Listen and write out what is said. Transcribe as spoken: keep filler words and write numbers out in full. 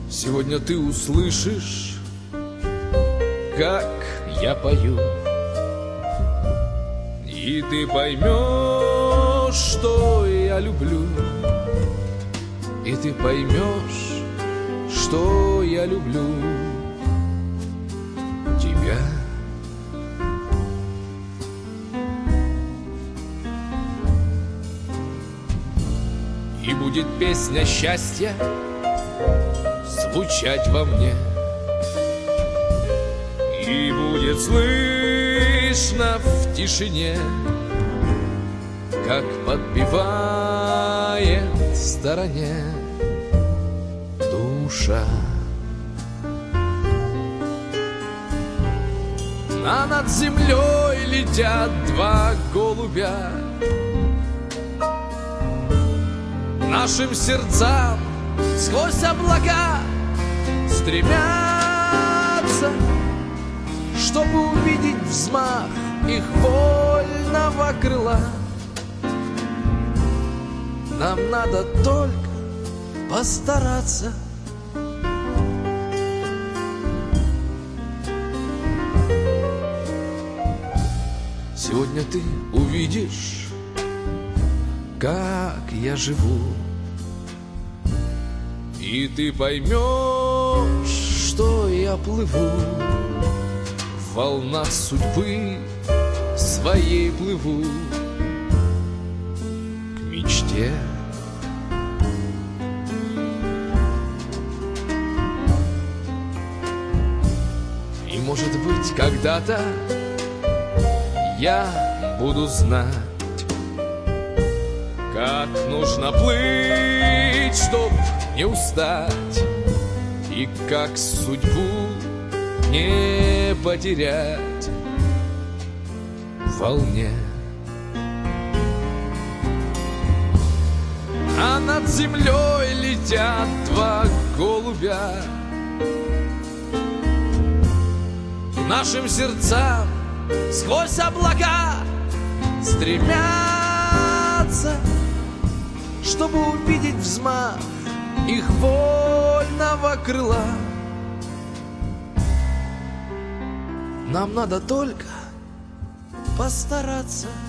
Сегодня ты услышишь, как я пою, и ты поймешь, что я люблю. И ты поймешь, что я люблю тебя. И будет песня счастья звучать во мне, и будет слышно в тишине, как подпевает в стороне душа. А над землей летят два голубя, нашим сердцам сквозь облака стремятся, чтобы увидеть взмах их вольного крыла. Нам надо только постараться. Сегодня ты увидишь, как я живу, и ты поймешь, что я плыву в волнах судьбы своей, плыву к мечте. И может быть, когда-то я буду знать, как нужно плыть, чтоб не устать, и как судьбу не потерять в волне. А над землей летят два голубя, к нашим сердцам сквозь облака стремятся, чтобы увидеть взмах их вольного крыла. Нам надо только постараться.